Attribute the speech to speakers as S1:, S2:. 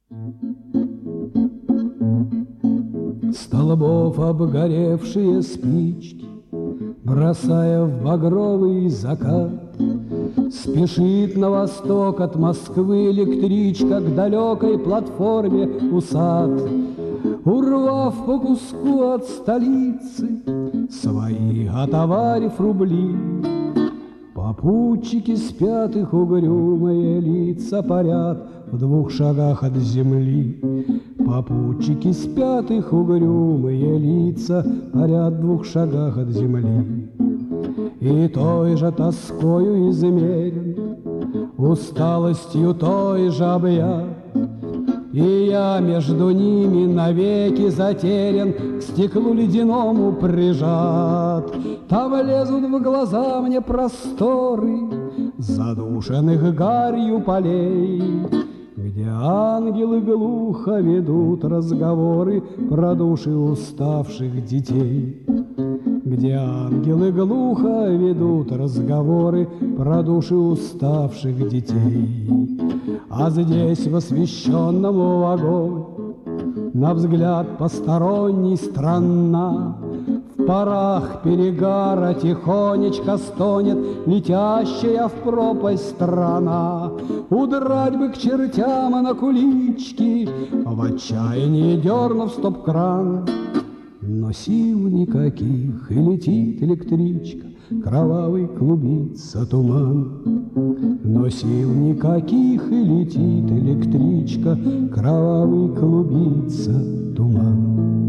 S1: Столбов обгоревшие спички, бросая в багровый закат, спешит на восток от Москвы электричка к далекой платформе у САД. Урвав по куску от столицы свои, отоварив рубли, попутчики спят, их угрюмые лица парят в 2 шагах от земли. Попутчики спят, их угрюмые лица парят в 2 шагах от земли. И той же тоскою измерен, усталостью той же объят, и я между ними навеки затерян, к стеклу ледяному прижат. Там лезут в глаза мне просторы задушенных гарью полей, где ангелы глухо ведут разговоры про души уставших детей. Где ангелы глухо ведут разговоры про души уставших детей. А здесь в освещенном вагоне, на взгляд посторонний, странна, в парах перегара тихонечко стонет летящая в пропасть страна. Удрать бы к чертям на кулички, в отчаянии дернув стоп-кран. Но сил никаких, и летит электричка, кровавый клубится туман. Но сил никаких, и летит электричка, кровавый клубится туман.